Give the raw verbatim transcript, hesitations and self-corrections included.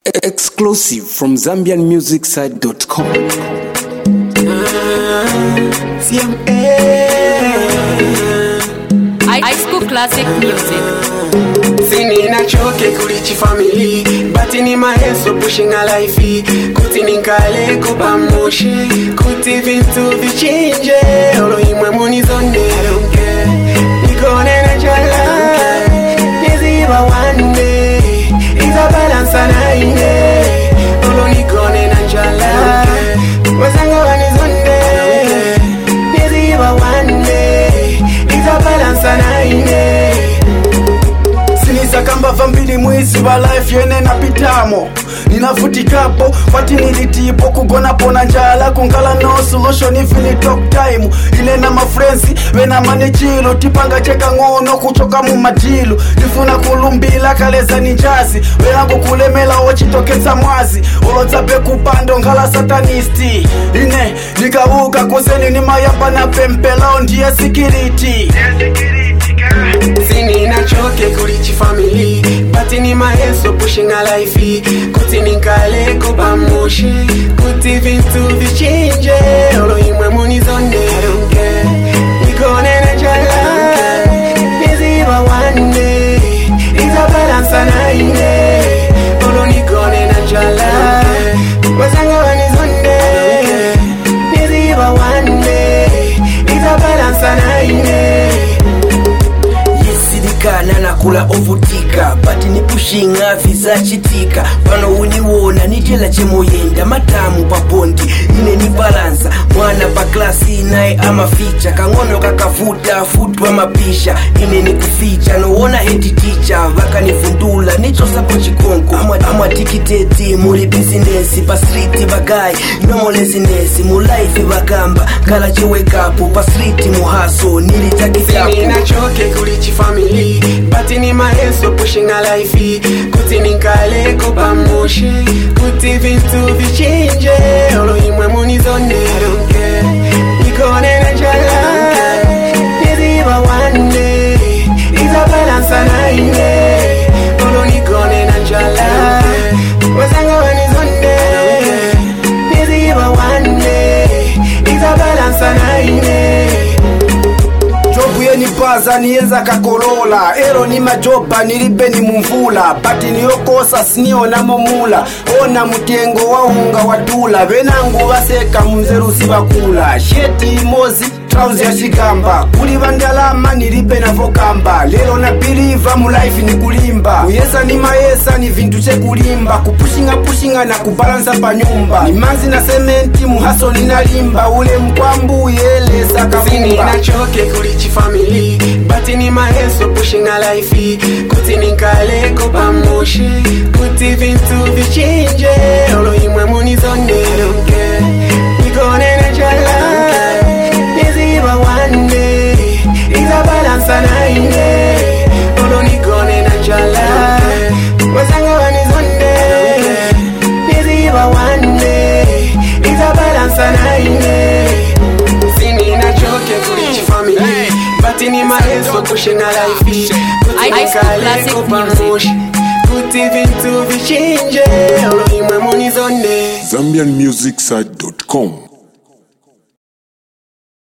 Exclusive from zambian music site dot com. High school classic music. Sini na choke kulichi family, bati ni maheso pushing a life. Kuti ninkale kupa moshi, kuti vintu vichinje. Olo imwe muni zonde, I don't care. Nikone na chala, niziba one day. Iza balansa na ine, olo nikone na chala. Wazanga wani zonde, niziba one day. Iza balansa na ine. Kamba vambili mwezi wa life yene napitamo ninavutikapo pati nilitipo kugona pona njala kungala no solution if ni talk time ile na mafrenzi wena manechilo tipanga cheka ngono kuchoka mu matilu nifuna kulumbila kaleza ninjazi wena kukulemela ochitokeza mwazi olotsape kupando ngala satanisti ine nikauka kuseni ni mayamba na pempela ndiye security Sini na choke kulichi family, bati ni maeso pushing a life. Kuti ninkale kupa moshi, kuti vintu vichinje. Olo imwe muni zonde, I don't care. Nikone na chala, niziba one day. Iza balansa na ine, olo nikone na chala. Wazanga wani zonde, niziba one day. Iza balansa na ine. Nana kula ovutika bati ni pushinga visa chitika pano uniwona nitela chemoyenda matamu pa bondi ine ni balansa mwana pa klasi nae ama ficha kangono kakafuta futwa mapisha ine ni kuficha noona head teacher vaka nifundula nicho sapo chikonko ama, ama tikiteti muri business pa street bagai no more laziness mu life bagamba kala che wake up pa street mu haso nilitakita Sini na choke kulichi family, bati ni maeso pushing a life. Kuti ninkale kupa moshi, kuti vintu vichinje. Olo imwe muni zonde, I don't care. Nikone na chala, niziba one day. Iza balansa na ine, olo nikone na chala. Wazanga wani zonde, niziba one day. Iza balansa na ine. Jobu yeni paza nieza kakolola ero ni majoba nilipe ni mumvula pati niyokosa sinio na momula ona mutengo wa unga watula venangu vaseka mumzeru sivakula sheti mozi trauzi ya shikamba kuli vandalama nilipe na vokamba lero na biliva mu life ni kulimba uyesa ni maesa ni vintu che kulimba kupushinga pushinga na kubalansa pa nyumba ni manzi na sementi muhaso ninalimba ule mkwambu yelesa kabumba Sini na choke kulichi family, bati ni maeso pushing a life. Kuti ninkale kupa moshi, kuti vintu vichinje. Olo imwe muni zonde, I don't care. Nikone na chala, niziba one day. Iza balansa na ine, olo nikone na chala. Wazanga wani zonde, niziba one day. Iza balansa na ine. Sini na choke kulichi family, bati ni maeso pushing a life. Kuti ninkale kupa moshi, kuti vintu vichinje. Olo imwe muni zonde. zambian music site dot com.